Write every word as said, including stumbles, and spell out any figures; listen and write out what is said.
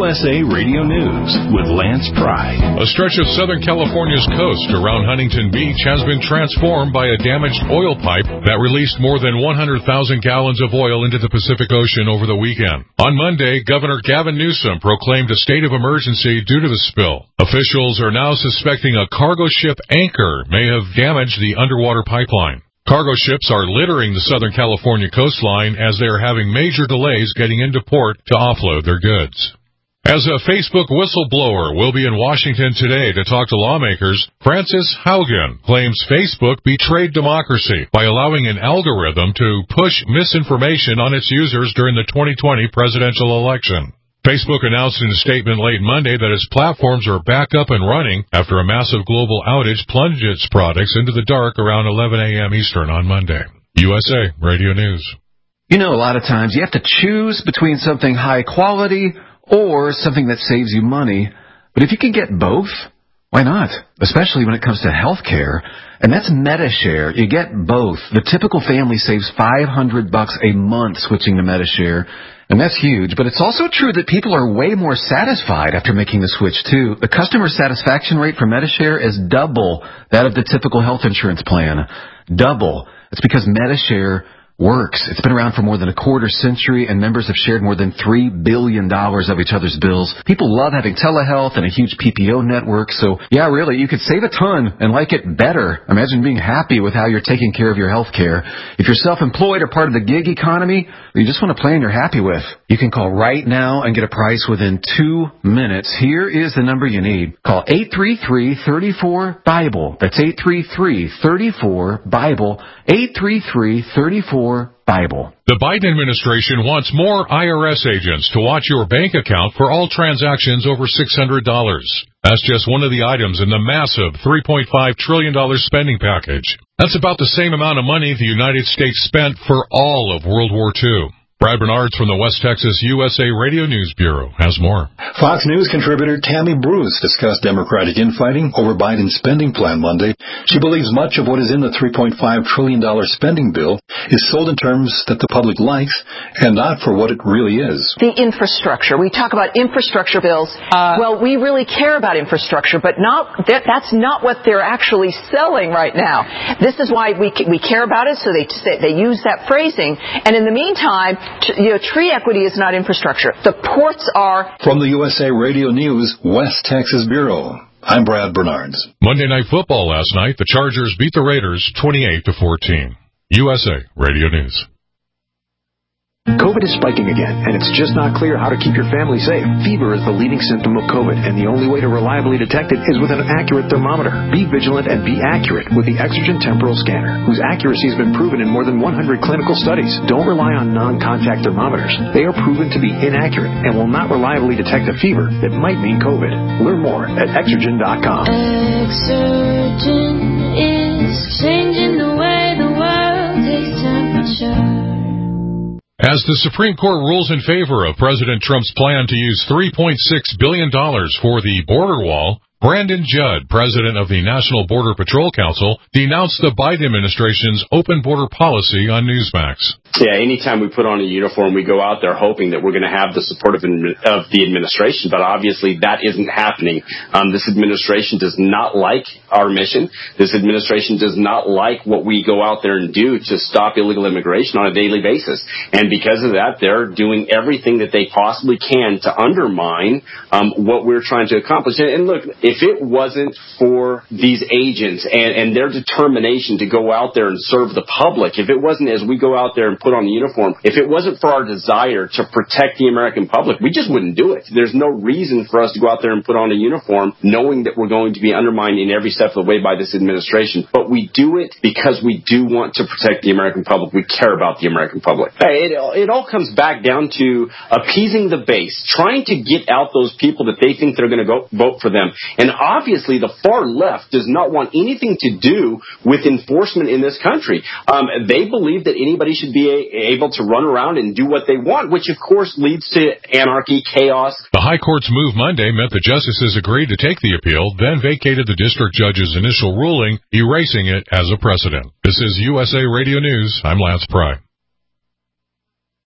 U S A Radio News with Lance Pry. A stretch of Southern California's coast around Huntington Beach has been transformed by a damaged oil pipe that released more than one hundred thousand gallons of oil into the Pacific Ocean over the weekend. On Monday, Governor Gavin Newsom proclaimed a state of emergency due to the spill. Officials are now suspecting a cargo ship anchor may have damaged the underwater pipeline. Cargo ships are littering the Southern California coastline as they are having major delays getting into port to offload their goods. As a Facebook whistleblower will be in Washington today to talk to lawmakers, Frances Haugen claims Facebook betrayed democracy by allowing an algorithm to push misinformation on its users during the twenty twenty presidential election. Facebook announced in a statement late Monday that its platforms are back up and running after a massive global outage plunged its products into the dark around eleven a.m. Eastern on Monday. U S A Radio News. You know, a lot of times you have to choose between something high quality or something that saves you money. But if you can get both, why not? Especially when it comes to health care. And that's MediShare. You get both. The typical family saves five hundred bucks a month switching to MediShare. And that's huge. But it's also true that people are way more satisfied after making the switch, too. The customer satisfaction rate for MediShare is double that of the typical health insurance plan. Double. It's because MediShare works. It's been around for more than a quarter century, and members have shared more than three billion dollars of each other's bills. People love having telehealth and a huge P P O network, so yeah, really, you could save a ton and like it better. Imagine being happy with how you're taking care of your health care. If you're self-employed or part of the gig economy, or you just want a plan you're happy with, you can call right now and get a price within two minutes. Here is the number you need. Call eight three three, three four, BIBLE. That's eight three three, three four, BIBLE. eight three three, three four, BIBLE. The Biden administration wants more I R S agents to watch your bank account for all transactions over six hundred dollars. That's just one of the items in the massive three point five trillion dollars spending package. That's about the same amount of money the United States spent for all of World War Two. Brad Bernards from the West Texas U S A Radio News Bureau has more. Fox News contributor Tammy Bruce discussed Democratic infighting over Biden's spending plan Monday. She believes much of what is in the three point five trillion dollars spending bill is sold in terms that the public likes and not for what it really is. The infrastructure. We talk about infrastructure bills. Uh, well, we really care about infrastructure, but not that, that's not what they're actually selling right now. This is why we we care about it, so they they use that phrasing. And in the meantime, you know, tree equity is not infrastructure. The ports are. From the U S A Radio News West Texas Bureau, I'm Brad Bernards. Monday Night Football last night, the Chargers beat the Raiders twenty-eight to fourteen. U S A Radio News. COVID is spiking again, and it's just not clear how to keep your family safe. Fever is the leading symptom of COVID, and the only way to reliably detect it is with an accurate thermometer. Be vigilant and be accurate with the Exergen Temporal Scanner, whose accuracy has been proven in more than one hundred clinical studies. Don't rely on non-contact thermometers. They are proven to be inaccurate and will not reliably detect a fever that might mean COVID. Learn more at Exergen dot com. Exergen is changing the way the world takes temperature. As the Supreme Court rules in favor of President Trump's plan to use three point six billion dollars for the border wall, Brandon Judd, president of the National Border Patrol Council, denounced the Biden administration's open border policy on Newsmax. Yeah, anytime we put on a uniform, we go out there hoping that we're going to have the support of, of the administration, but obviously that isn't happening. Um, this administration does not like our mission. This administration does not like what we go out there and do to stop illegal immigration on a daily basis. And because of that, they're doing everything that they possibly can to undermine um, what we're trying to accomplish. And, and look, if it wasn't for these agents and, and their determination to go out there and serve the public, if it wasn't as we go out there and put on the uniform, if it wasn't for our desire to protect the American public, we just wouldn't do it. There's no reason for us to go out there and put on a uniform knowing that we're going to be undermined in every step of the way by this administration. But we do it because we do want to protect the American public. We care about the American public. It, it all comes back down to appeasing the base, trying to get out those people that they think they're going to go vote for them. And obviously, the far left does not want anything to do with enforcement in this country. Um, they believe that anybody should be a, able to run around and do what they want, which, of course, leads to anarchy, chaos. The High Court's move Monday meant the justices agreed to take the appeal, then vacated the district judge's initial ruling, erasing it as a precedent. This is U S A Radio News. I'm Lance Pry.